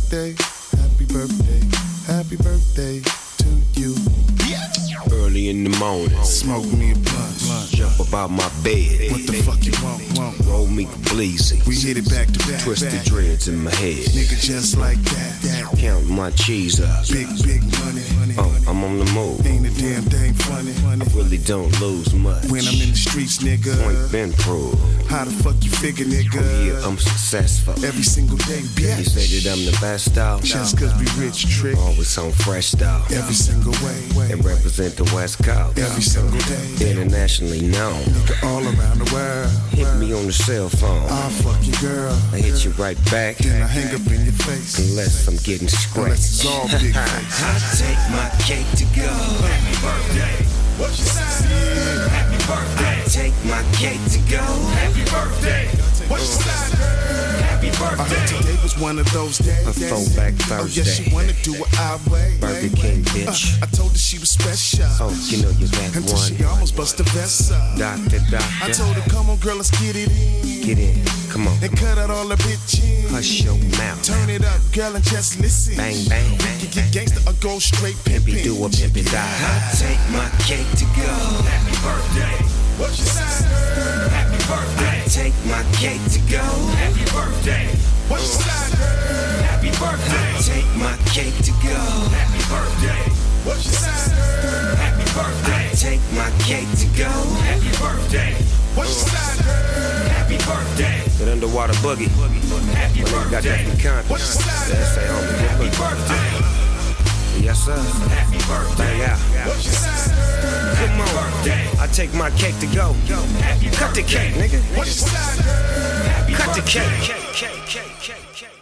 birthday, happy birthday, happy birthday to you. Early in the morning, smoke me a blunt, jump about my bed. What the fuck you want? Roll me bleezy. We hit it back to back. Twist the dreads in my head. Nigga just like that. Count my cheese up. Big money. I'm on the move. Ain't a damn thing funny. I really don't lose much. When I'm in the streets, nigga. Point been proved. How the fuck you figure, nigga? Yeah, I'm successful. Every single day, bitch. You say that I'm the best out. Just cause we rich, trick. Always on fresh style. Every single way. And represent the West Coast. Every single day. Internationally known. Nigga all around the world. Hit me on the cell phone. I'll fuck your girl. I hit you right back. Then I hang up in your face. Unless I'm getting scratched. Unless it's all big face. I take my cake to go. Happy birthday. What you say? Happy birthday. I take my cake to go. Happy birthday. What you say? Happy birthday. Today was one of those days. A throwback Thursday. Oh yeah, she wanna do it our way. Burger King, bitch. I told her she was special. Oh, you know you're that Until one. she almost bust the vest up. Doctor. I told her, come on, girl, let's get it in. Get in. Come on. And cut out all the bitchin'. Hush your mouth. Turn it up, girl, and just listen. Bang, bang. We can get gangsta or go straight pimpin'. Pimpy do a pimpy die. I take my cake to go. Happy birthday. What you say? Happy birthday. I take my cake to go. Happy birthday. What you say? Happy birthday. I take my cake to go. Happy birthday. What you say? Happy birthday. I take my cake to go. Happy birthday. What you say? Happy birthday. That underwater boogie. Happy birthday. Got that content. What you say? That's say homie. Happy birthday. Yes sir. Happy birthday. Bang out. What you say? Come on. I take my cake to go. Cut the cake, nigga. What you say? Cut the cake.